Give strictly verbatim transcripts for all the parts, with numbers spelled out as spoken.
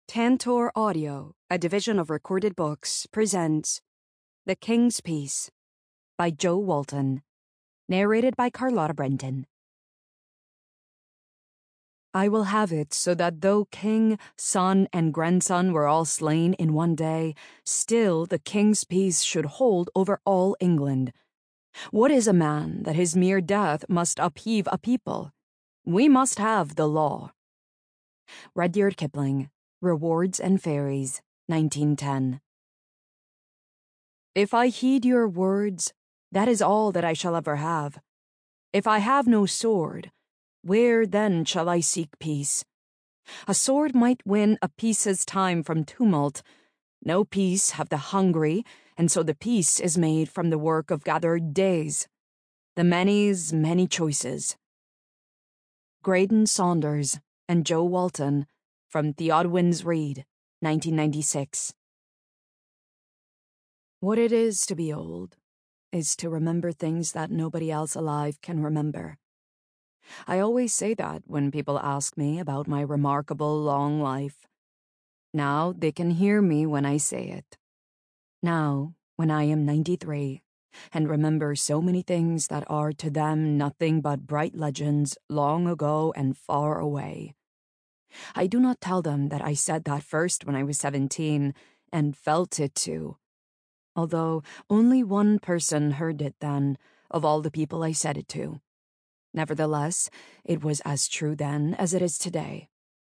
Tantor Audio, a division of Recorded Books, presents The King's Peace by Jo Walton, narrated by Carlotta Brenton. I will have it so that though king, son, and grandson were all slain in one day, still the king's peace should hold over all England. What is a man that his mere death must upheave a people? We must have the law. Rudyard Kipling, Rewards and Fairies, nineteen ten. If I heed your words, that is all that I shall ever have. If I have no sword, where then shall I seek peace? A sword might win a peace's time from tumult. No peace have the hungry, and so the peace is made from the work of gathered days. The many's many choices. Graydon Saunders and Jo Walton, from Theodwyn's Read, nineteen ninety-six. What it is to be old is to remember things that nobody else alive can remember. I always say that when people ask me about my remarkable long life. Now they can hear me when I say it. Now, when I am ninety-three, and remember so many things that are to them nothing but bright legends long ago and far away. I do not tell them that I said that first when I was seventeen, and felt it too. Although only one person heard it then, of all the people I said it to. Nevertheless, it was as true then as it is today.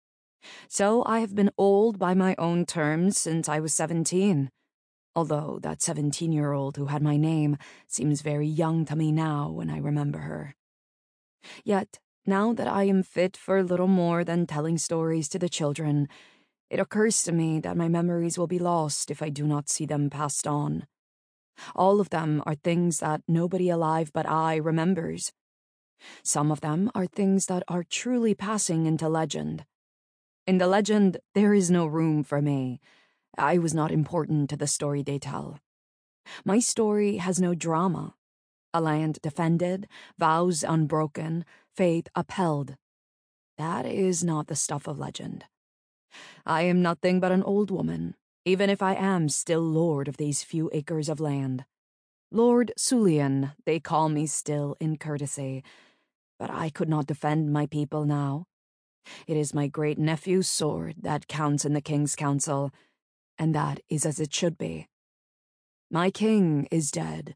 So I have been old by my own terms since I was seventeen, although that seventeen-year-old who had my name seems very young to me now when I remember her. Yet, now that I am fit for little more than telling stories to the children, it occurs to me that my memories will be lost if I do not see them passed on. All of them are things that nobody alive but I remembers. Some of them are things that are truly passing into legend. In the legend, there is no room for me. I was not important to the story they tell. My story has no drama. A land defended, vows unbroken, faith upheld. That is not the stuff of legend. I am nothing but an old woman, even if I am still lord of these few acres of land. Lord Sulian, they call me still in courtesy, but I could not defend my people now. It is my great-nephew's sword that counts in the king's council, and that is as it should be. My king is dead.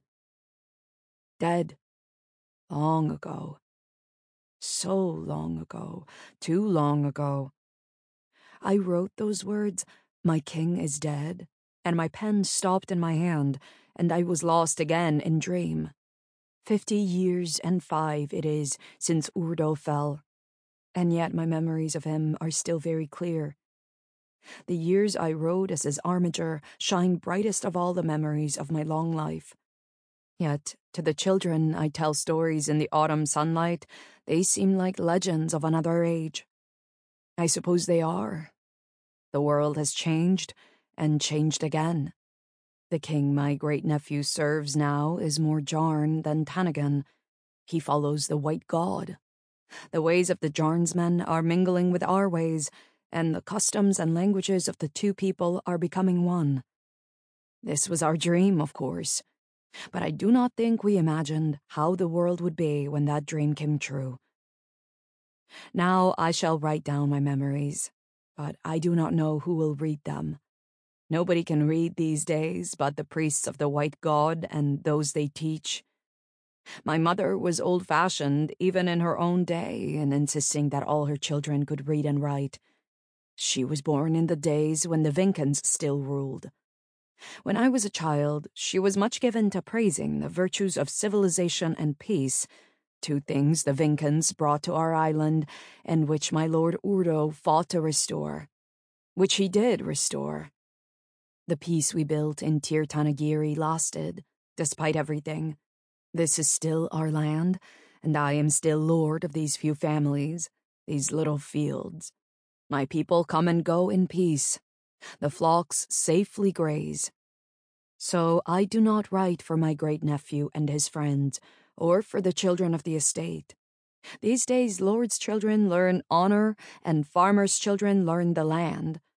Dead. Long ago. So long ago. Too long ago. I wrote those words, "My king is dead," and my pen stopped in my hand, and I was lost again in dream. Fifty years and five it is since Urdo fell, and yet my memories of him are still very clear. The years I rode as his armiger shine brightest of all the memories of my long life. Yet, to the children I tell stories in the autumn sunlight, they seem like legends of another age. I suppose they are. The world has changed, and changed again. The king my great-nephew serves now is more Jarn than Tanagan. He follows the White God. The ways of the Jarnsmen are mingling with our ways, and the customs and languages of the two people are becoming one. This was our dream, of course, but I do not think we imagined how the world would be when that dream came true. Now I shall write down my memories, but I do not know who will read them. Nobody can read these days but the priests of the White God and those they teach. My mother was old-fashioned even in her own day in insisting that all her children could read and write. She was born in the days when the Vinkans still ruled. When I was a child, she was much given to praising the virtues of civilization and peace, two things the Vinkans brought to our island, and which my Lord Urdo fought to restore. Which he did restore. The peace we built in Tir Tanagiri lasted, despite everything. This is still our land, and I am still lord of these few families, these little fields. My people come and go in peace. The flocks safely graze. So I do not write for my great-nephew and his friends, or for the children of the estate. These days lords' children learn honor, and farmers' children learn the land.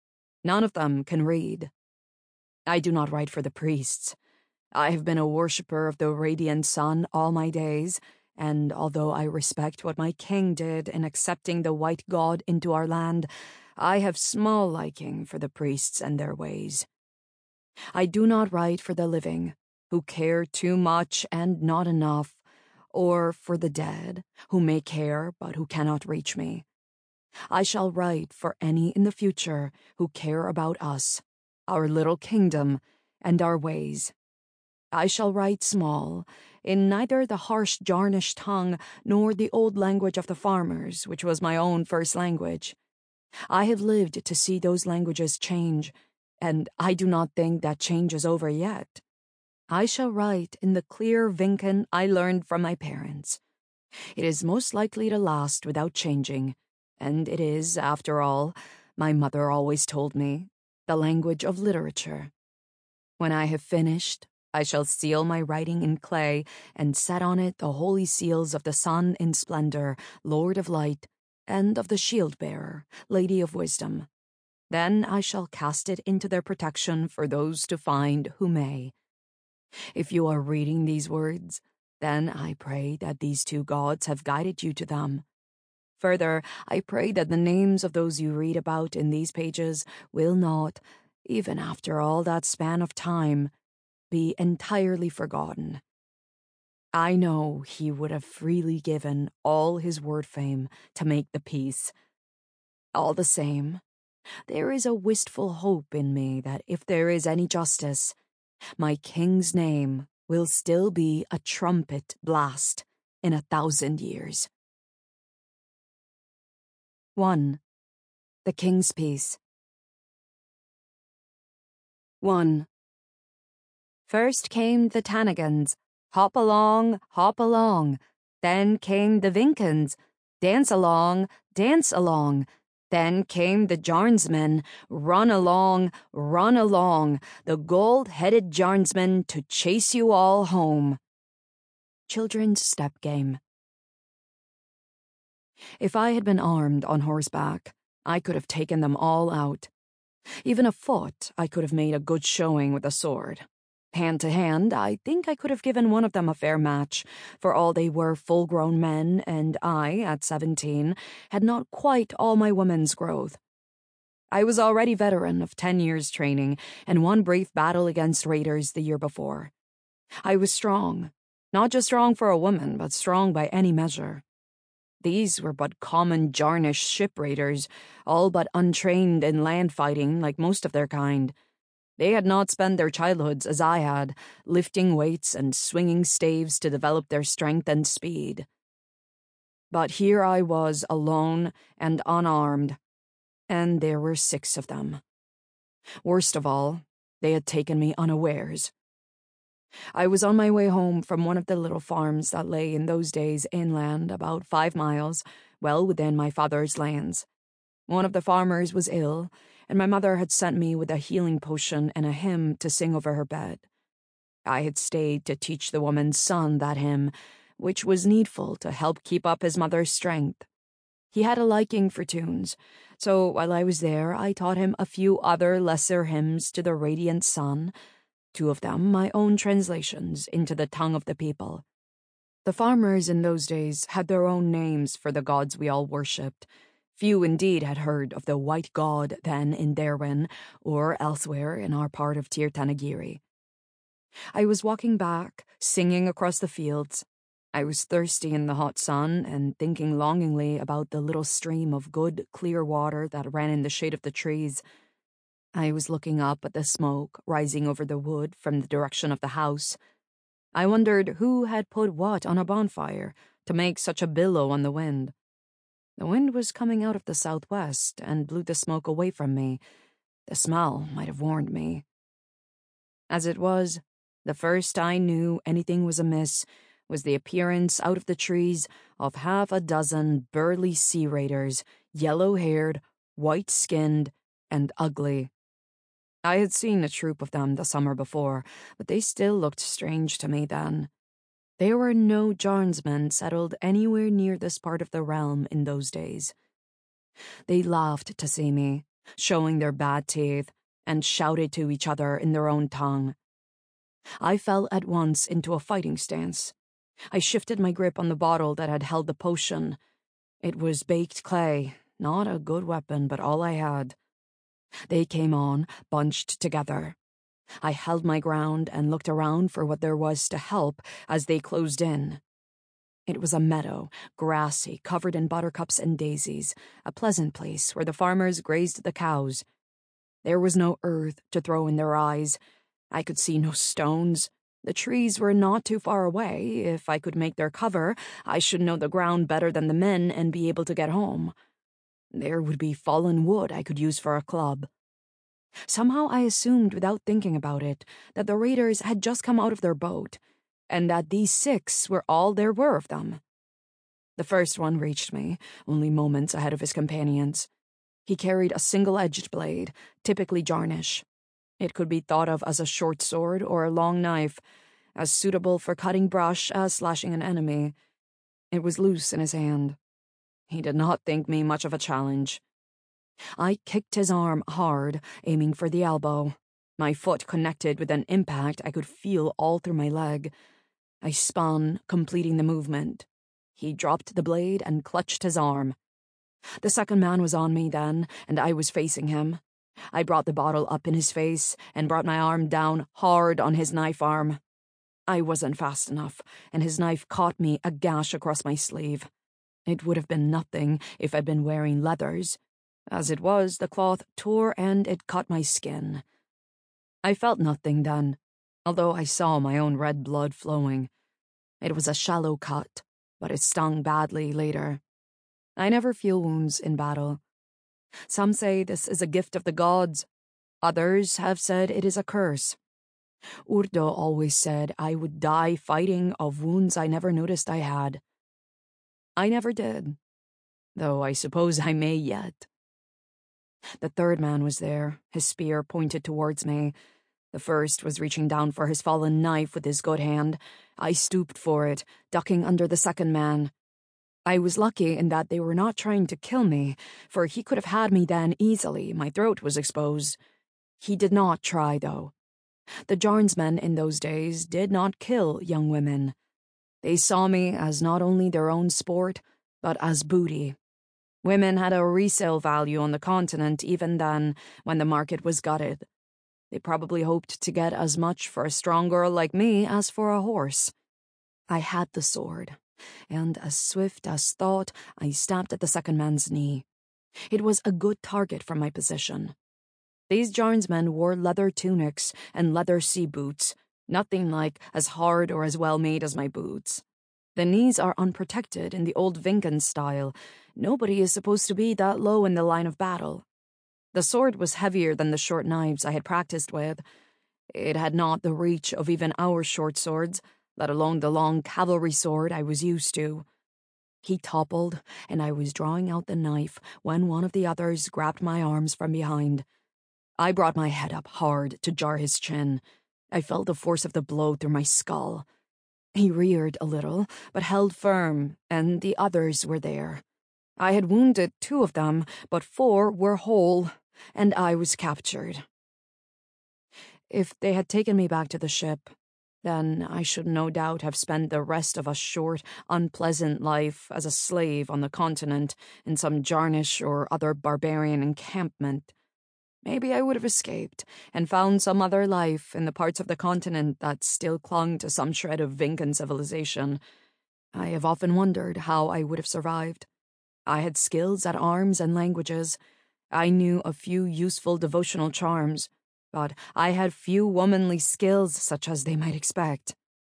None of them can read. I do not write for the priests. I have been a worshipper of the radiant sun all my days, and although I respect what my king did in accepting the white god into our land, I have small liking for the priests and their ways. I do not write for the living, who care too much and not enough, or for the dead, who may care but who cannot reach me. I shall write for any in the future who care about us, our little kingdom, and our ways. I shall write small, in neither the harsh Jarnish tongue nor the old language of the farmers, which was my own first language. I have lived to see those languages change, and I do not think that change is over yet. I shall write in the clear Vincan I learned from my parents. It is most likely to last without changing, and it is, after all, my mother always told me, the language of literature. When I have finished, I shall seal my writing in clay and set on it the holy seals of the sun in splendor, Lord of light, and of the shield-bearer, Lady of wisdom. Then I shall cast it into their protection for those to find who may. If you are reading these words, then I pray that these two gods have guided you to them. Further, I pray that the names of those you read about in these pages will not, even after all that span of time, be entirely forgotten. I know he would have freely given all his word fame to make the peace. All the same, there is a wistful hope in me that if there is any justice, my king's name will still be a trumpet blast in a thousand years. one. The King's Peace. one. First came the Tanagans, hop along, hop along. Then came the Vincans, dance along, dance along. Then came the Jarnsmen, run along, run along, the gold-headed Jarnsmen to chase you all home. Children's Step Game. If I had been armed on horseback, I could have taken them all out. Even afoot, I could have made a good showing with a sword. Hand to hand, I think I could have given one of them a fair match, for all they were full-grown men, and I, at seventeen, had not quite all my woman's growth. I was already veteran of ten years' training, and one brief battle against raiders the year before. I was strong, not just strong for a woman, but strong by any measure. These were but common Jarnish ship raiders, all but untrained in land fighting like most of their kind. They had not spent their childhoods as I had, lifting weights and swinging staves to develop their strength and speed. But here I was alone and unarmed, and there were six of them. Worst of all, they had taken me unawares. I was on my way home from one of the little farms that lay in those days inland about five miles, well within my father's lands. One of the farmers was ill, and my mother had sent me with a healing potion and a hymn to sing over her bed. I had stayed to teach the woman's son that hymn, which was needful to help keep up his mother's strength. He had a liking for tunes, so while I was there I taught him a few other lesser hymns to the radiant sun, two of them my own translations into the tongue of the people. The farmers in those days had their own names for the gods we all worshipped. Few indeed had heard of the white god then in Derwin, or elsewhere in our part of Tir Tanagiri. I was walking back, singing across the fields. I was thirsty in the hot sun and thinking longingly about the little stream of good, clear water that ran in the shade of the trees. I was looking up at the smoke rising over the wood from the direction of the house. I wondered who had put what on a bonfire to make such a billow on the wind. The wind was coming out of the southwest and blew the smoke away from me. The smell might have warned me. As it was, the first I knew anything was amiss was the appearance out of the trees of half a dozen burly sea raiders, yellow-haired, white-skinned, and ugly. I had seen a troop of them the summer before, but they still looked strange to me then. There were no Jarnsmen settled anywhere near this part of the realm in those days. They laughed to see me, showing their bad teeth, and shouted to each other in their own tongue. I fell at once into a fighting stance. I shifted my grip on the bottle that had held the potion. It was baked clay, not a good weapon, but all I had. They came on, bunched together. I held my ground and looked around for what there was to help as they closed in. It was a meadow, grassy, covered in buttercups and daisies, a pleasant place where the farmers grazed the cows. There was no earth to throw in their eyes. I could see no stones. The trees were not too far away. If I could make their cover, I should know the ground better than the men and be able to get home. There would be fallen wood I could use for a club. Somehow I assumed, without thinking about it, that the raiders had just come out of their boat, and that these six were all there were of them. The first one reached me, only moments ahead of his companions. He carried a single-edged blade, typically Jarnish. It could be thought of as a short sword or a long knife, as suitable for cutting brush as slashing an enemy. It was loose in his hand. He did not think me much of a challenge. I kicked his arm hard, aiming for the elbow. My foot connected with an impact I could feel all through my leg. I spun, completing the movement. He dropped the blade and clutched his arm. The second man was on me then, and I was facing him. I brought the bottle up in his face and brought my arm down hard on his knife arm. I wasn't fast enough, and his knife caught me a gash across my sleeve. It would have been nothing if I'd been wearing leathers. As it was, the cloth tore and it cut my skin. I felt nothing then, although I saw my own red blood flowing. It was a shallow cut, but it stung badly later. I never feel wounds in battle. Some say this is a gift of the gods. Others have said it is a curse. Urdo always said I would die fighting of wounds I never noticed I had. I never did, though I suppose I may yet. The third man was there, his spear pointed towards me. The first was reaching down for his fallen knife with his good hand. I stooped for it, ducking under the second man. I was lucky in that they were not trying to kill me, for he could have had me then easily. My throat was exposed. He did not try, though. The Jarnsmen in those days did not kill young women. They saw me as not only their own sport, but as booty. Women had a resale value on the continent even then, when the market was gutted. They probably hoped to get as much for a strong girl like me as for a horse. I had the sword, and as swift as thought, I stabbed at the second man's knee. It was a good target from my position. These Jarnsmen wore leather tunics and leather sea boots, nothing like as hard or as well made as my boots. The knees are unprotected in the old Vinken style. Nobody is supposed to be that low in the line of battle. The sword was heavier than the short knives I had practiced with. It had not the reach of even our short swords, let alone the long cavalry sword I was used to. He toppled, and I was drawing out the knife when one of the others grabbed my arms from behind. I brought my head up hard to jar his chin. I felt the force of the blow through my skull. He reared a little, but held firm, and the others were there. I had wounded two of them, but four were whole, and I was captured. If they had taken me back to the ship, then I should no doubt have spent the rest of a short, unpleasant life as a slave on the continent in some Jarnish or other barbarian encampment. Maybe I would have escaped and found some other life in the parts of the continent that still clung to some shred of Vinken civilization. I have often wondered how I would have survived. I had skills at arms and languages. I knew a few useful devotional charms, but I had few womanly skills such as they might expect.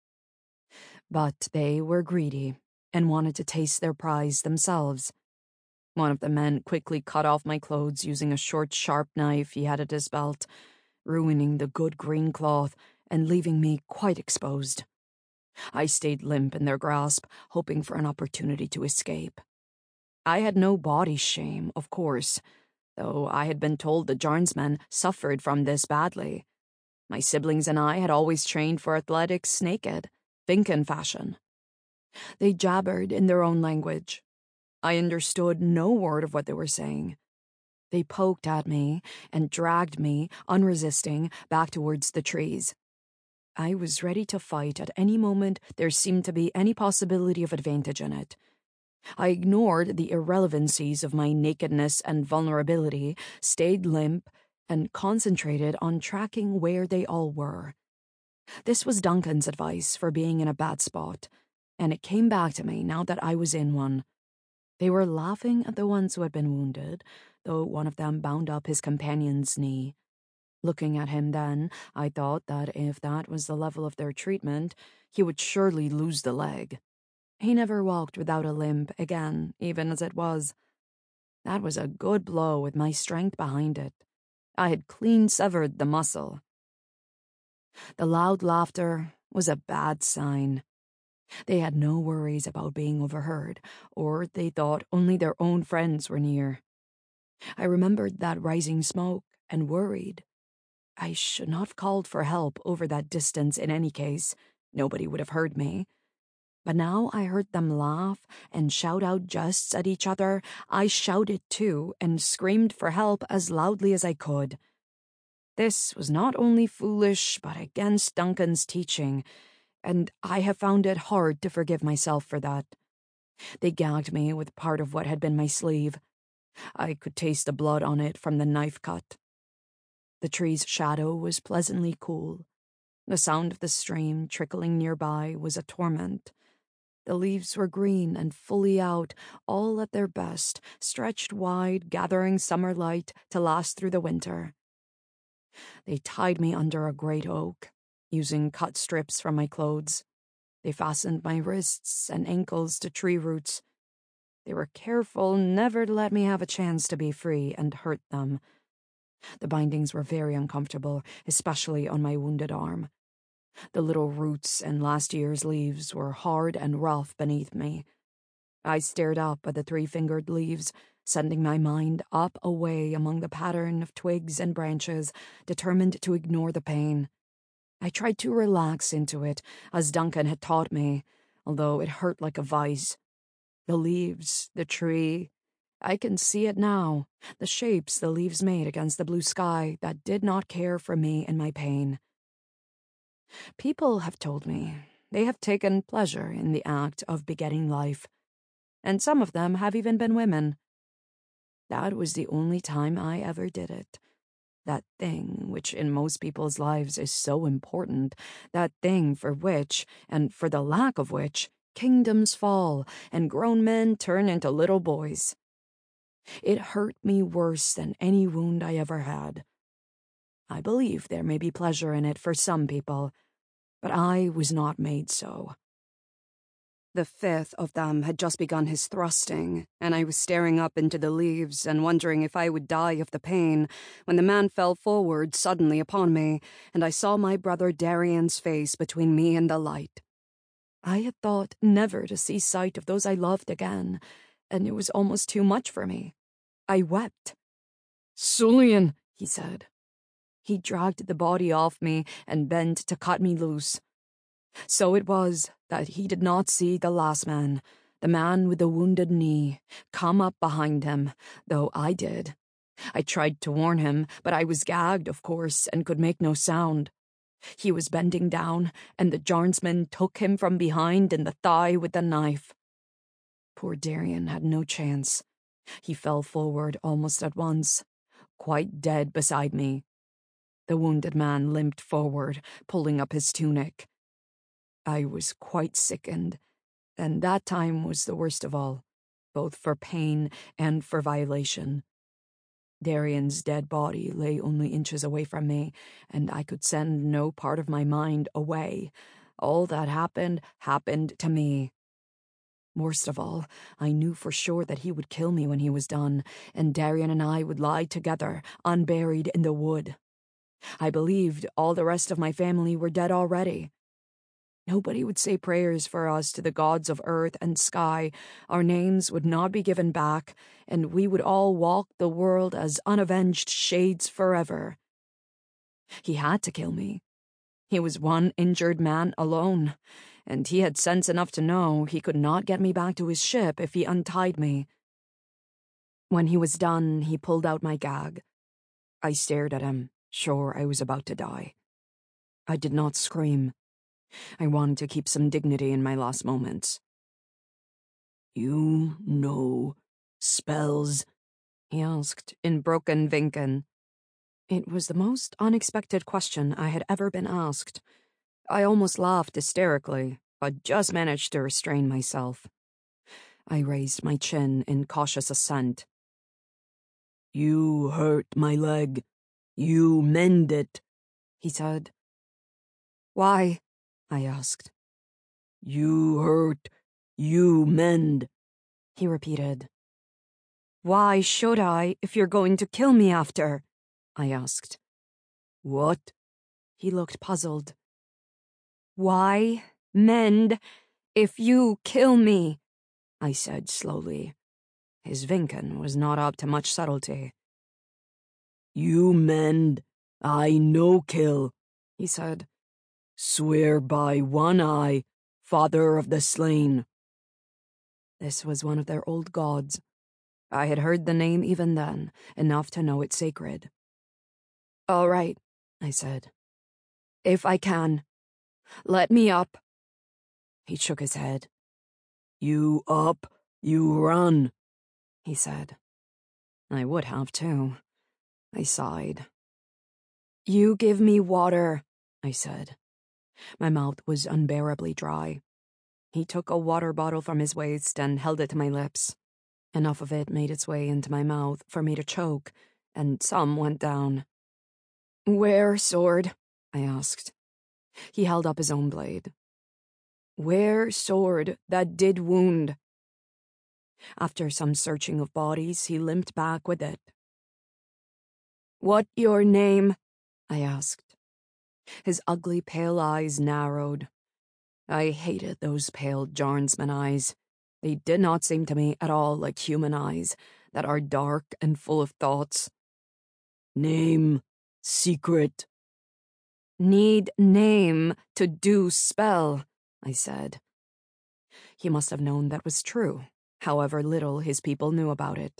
But they were greedy and wanted to taste their prize themselves. One of the men quickly cut off my clothes using a short, sharp knife he had at his belt, ruining the good green cloth and leaving me quite exposed. I stayed limp in their grasp, hoping for an opportunity to escape. I had no body shame, of course, though I had been told the Jarnsmen suffered from this badly. My siblings and I had always trained for athletics naked, Vinken fashion. They jabbered in their own language. I understood no word of what they were saying. They poked at me and dragged me, unresisting, back towards the trees. I was ready to fight at any moment there seemed to be any possibility of advantage in it. I ignored the irrelevancies of my nakedness and vulnerability, stayed limp, and concentrated on tracking where they all were. This was Duncan's advice for being in a bad spot, and it came back to me now that I was in one. They were laughing at the ones who had been wounded, though one of them bound up his companion's knee. Looking at him then, I thought that if that was the level of their treatment, he would surely lose the leg. He never walked without a limp again, even as it was. That was a good blow with my strength behind it. I had clean severed the muscle. The loud laughter was a bad sign. They had no worries about being overheard, or they thought only their own friends were near. I remembered that rising smoke and worried. I should not have called for help over that distance in any case. Nobody would have heard me. But now I heard them laugh and shout out jests at each other. I shouted too and screamed for help as loudly as I could. This was not only foolish, but against Duncan's teaching, and I have found it hard to forgive myself for that. They gagged me with part of what had been my sleeve. I could taste the blood on it from the knife cut. The tree's shadow was pleasantly cool. The sound of the stream trickling nearby was a torment. The leaves were green and fully out, all at their best, stretched wide, gathering summer light to last through the winter. They tied me under a great oak, using cut strips from my clothes. They fastened my wrists and ankles to tree roots. They were careful never to let me have a chance to be free and hurt them. The bindings were very uncomfortable, especially on my wounded arm. The little roots and last year's leaves were hard and rough beneath me. I stared up at the three-fingered leaves, sending my mind up away among the pattern of twigs and branches, determined to ignore the pain. I tried to relax into it, as Duncan had taught me, although it hurt like a vice. The leaves, the tree, I can see it now, the shapes the leaves made against the blue sky that did not care for me and my pain. People have told me they have taken pleasure in the act of begetting life, and some of them have even been women. That was the only time I ever did it. That thing which in most people's lives is so important, that thing for which, and for the lack of which, kingdoms fall and grown men turn into little boys. It hurt me worse than any wound I ever had. I believe there may be pleasure in it for some people, but I was not made so. The fifth of them had just begun his thrusting, and I was staring up into the leaves and wondering if I would die of the pain, when the man fell forward suddenly upon me, and I saw my brother Darian's face between me and the light. I had thought never to see sight of those I loved again, and it was almost too much for me. I wept. "Sullian," he said. He dragged the body off me and bent to cut me loose. So it was that he did not see the last man, the man with the wounded knee, come up behind him, though I did. I tried to warn him, but I was gagged, of course, and could make no sound. He was bending down, and the Jarnsman took him from behind in the thigh with the knife. Poor Darian had no chance. He fell forward almost at once, quite dead beside me. The wounded man limped forward, pulling up his tunic. I was quite sickened, and that time was the worst of all, both for pain and for violation. Darian's dead body lay only inches away from me, and I could send no part of my mind away. All that happened, happened to me. Worst of all, I knew for sure that he would kill me when he was done, and Darian and I would lie together, unburied in the wood. I believed all the rest of my family were dead already. Nobody would say prayers for us to the gods of earth and sky, our names would not be given back, and we would all walk the world as unavenged shades forever. He had to kill me. He was one injured man alone, and he had sense enough to know he could not get me back to his ship if he untied me. When he was done, he pulled out my gag. I stared at him, sure I was about to die. I did not scream. I wanted to keep some dignity in my last moments. "You know spells?" he asked in broken Vinken. It was the most unexpected question I had ever been asked. I almost laughed hysterically, but just managed to restrain myself. I raised my chin in cautious assent. "You hurt my leg. You mend it," he said. "Why?" I asked. "You hurt, you mend," he repeated. "Why should I, if you're going to kill me after?" I asked. "What?" He looked puzzled. "Why mend if you kill me?" I said slowly. His Vinken was not up to much subtlety. "You mend, I no kill," he said. "Swear by One Eye, father of the slain." This was one of their old gods. I had heard the name even then, enough to know it's sacred. "All right," I said. "If I can. Let me up." He shook his head. "You up, you run," he said. I would have, too. I sighed. "You give me water," I said. My mouth was unbearably dry. He took a water bottle from his waist and held it to my lips. Enough of it made its way into my mouth for me to choke, and some went down. "Where, sword?" I asked. He held up his own blade. "Where, sword that did wound?" After some searching of bodies, he limped back with it. "What your name?" I asked. His ugly pale eyes narrowed. I hated those pale Jarnsman eyes. They did not seem to me at all like human eyes, that are dark and full of thoughts. "Name, secret." "Need name to do spell," I said. He must have known that was true, however little his people knew about it.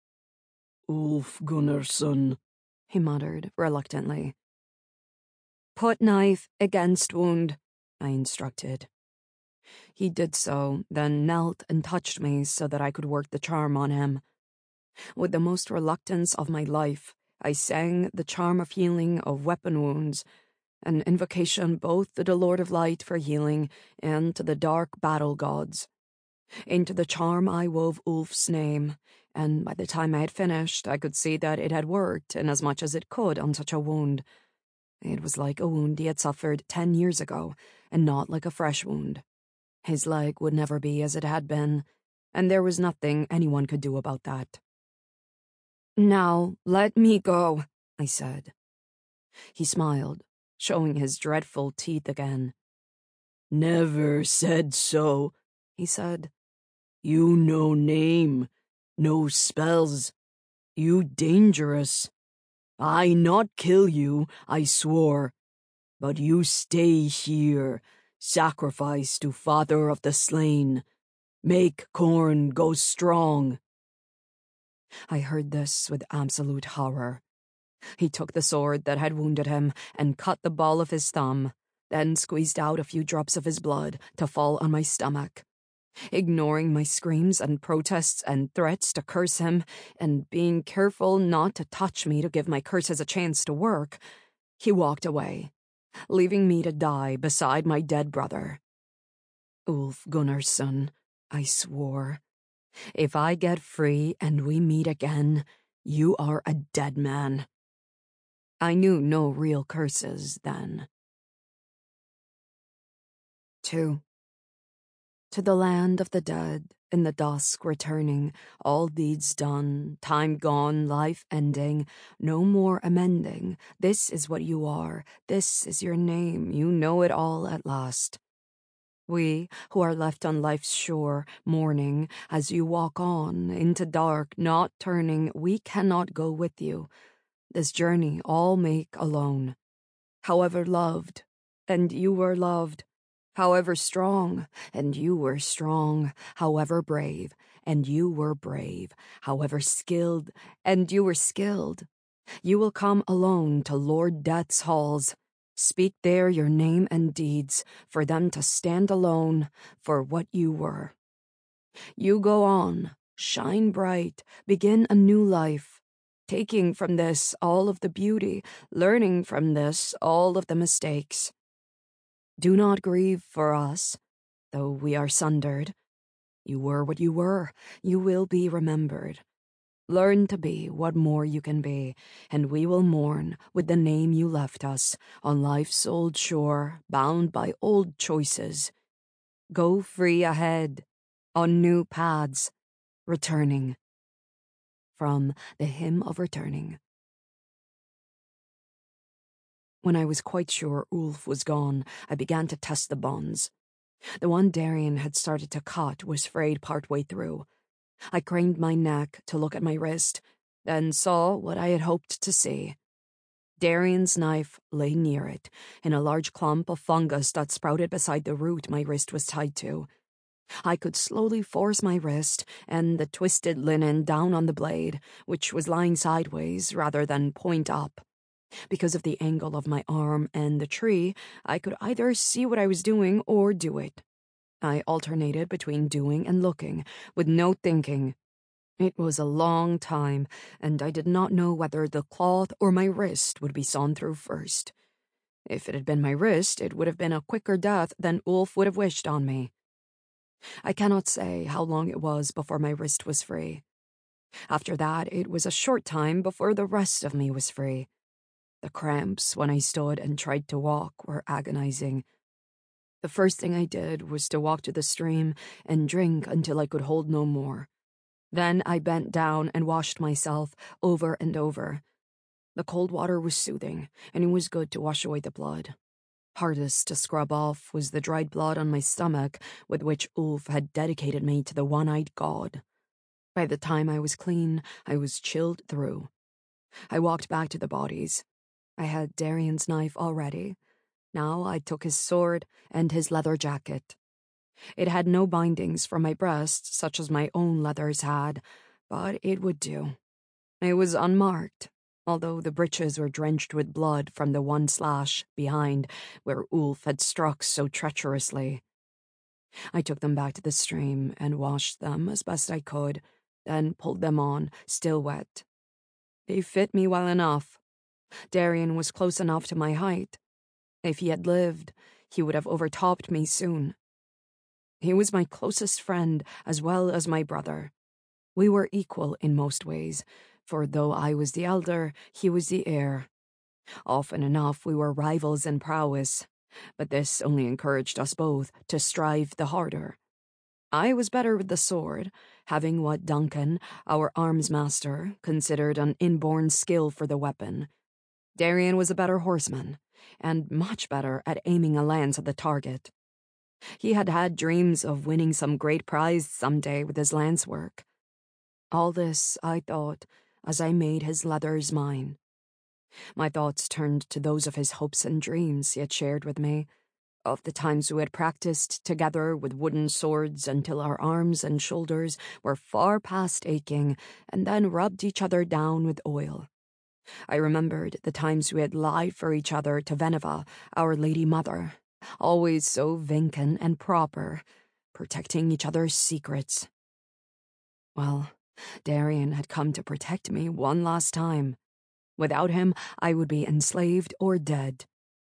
"Ulf Gunnarsson," he muttered reluctantly. "Put knife against wound," I instructed. He did so, then knelt and touched me so that I could work the charm on him. With the most reluctance of my life, I sang the charm of healing of weapon wounds, an invocation both to the Lord of Light for healing and to the dark battle gods. Into the charm I wove Ulf's name, and by the time I had finished, I could see that it had worked in as much as it could on such a wound. It was like a wound he had suffered ten years ago, and not like a fresh wound. His leg would never be as it had been, and there was nothing anyone could do about that. "Now, let me go," I said. He smiled, showing his dreadful teeth again. "Never said so," he said. "You no name, no spells. You dangerous. I not kill you, I swore. But you stay here, sacrifice to father of the slain. Make corn go strong." I heard this with absolute horror. He took the sword that had wounded him and cut the ball of his thumb, then squeezed out a few drops of his blood to fall on my stomach. Ignoring my screams and protests and threats to curse him, and being careful not to touch me to give my curses a chance to work, he walked away, leaving me to die beside my dead brother. "Ulf Gunnarsson," I swore. "If I get free and we meet again, you are a dead man." I knew no real curses then. Two. To the land of the dead, in the dusk returning, all deeds done, time gone, life ending, no more amending. This is what you are, this is your name, you know it all at last. We, who are left on life's shore, mourning, as you walk on, into dark, not turning, we cannot go with you. This journey all make alone. However loved, and you were loved. However strong, and you were strong. However brave, and you were brave, however skilled, and you were skilled. You will come alone to Lord Death's halls. Speak there your name and deeds, for them to stand alone for what you were. You go on, shine bright, begin a new life, taking from this all of the beauty, learning from this all of the mistakes. Do not grieve for us, though we are sundered. You were what you were, you will be remembered. Learn to be what more you can be, and we will mourn with the name you left us on life's old shore, bound by old choices. Go free ahead, on new paths, returning. From the Hymn of Returning. When I was quite sure Ulf was gone, I began to test the bonds. The one Darian had started to cut was frayed partway through. I craned my neck to look at my wrist, then saw what I had hoped to see. Darian's knife lay near it, in a large clump of fungus that sprouted beside the root my wrist was tied to. I could slowly force my wrist and the twisted linen down on the blade, which was lying sideways rather than point up. Because of the angle of my arm and the tree, I could either see what I was doing or do it. I alternated between doing and looking, with no thinking. It was a long time, and I did not know whether the cloth or my wrist would be sawn through first. If it had been my wrist, it would have been a quicker death than Ulf would have wished on me. I cannot say how long it was before my wrist was free. After that, it was a short time before the rest of me was free. The cramps when I stood and tried to walk were agonizing. The first thing I did was to walk to the stream and drink until I could hold no more. Then I bent down and washed myself over and over. The cold water was soothing, and it was good to wash away the blood. Hardest to scrub off was the dried blood on my stomach with which Ulf had dedicated me to the one-eyed god. By the time I was clean, I was chilled through. I walked back to the bodies. I had Darian's knife already. Now I took his sword and his leather jacket. It had no bindings for my breast, such as my own leathers had, but it would do. It was unmarked, although the breeches were drenched with blood from the one slash behind where Ulf had struck so treacherously. I took them back to the stream and washed them as best I could, then pulled them on, still wet. They fit me well enough. Darian was close enough to my height. If he had lived, he would have overtopped me soon. He was my closest friend as well as my brother. We were equal in most ways, for though I was the elder, he was the heir. Often enough we were rivals in prowess, but this only encouraged us both to strive the harder. I was better with the sword, having what Duncan, our arms master, considered an inborn skill for the weapon. Darian was a better horseman, and much better at aiming a lance at the target. He had had dreams of winning some great prize someday with his lance work. All this, I thought, as I made his leathers mine. My thoughts turned to those of his hopes and dreams he had shared with me, of the times we had practiced together with wooden swords until our arms and shoulders were far past aching, and then rubbed each other down with oil. I remembered the times we had lied for each other to Veneva, our Lady Mother, always so vinkin and proper, protecting each other's secrets. Well, Darian had come to protect me one last time. Without him, I would be enslaved or dead.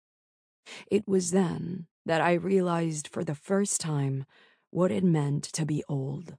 It was then that I realized for the first time what it meant to be old.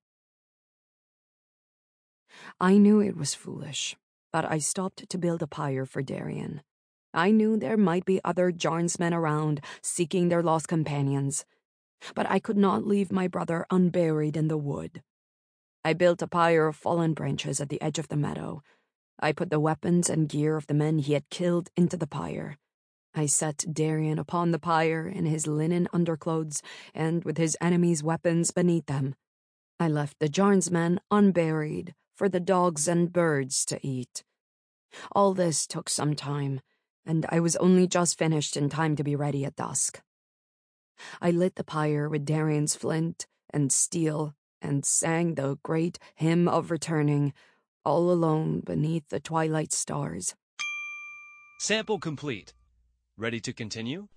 I knew it was foolish, but I stopped to build a pyre for Darian. I knew there might be other Jarnsmen around seeking their lost companions, but I could not leave my brother unburied in the wood. I built a pyre of fallen branches at the edge of the meadow. I put the weapons and gear of the men he had killed into the pyre. I set Darian upon the pyre in his linen underclothes and with his enemies' weapons beneath them. I left the Jarnsmen unburied for the dogs and birds to eat. All this took some time, and I was only just finished in time to be ready at dusk. I lit the pyre with Darian's flint and steel and sang the great hymn of returning, all alone beneath the twilight stars. Sample complete. Ready to continue?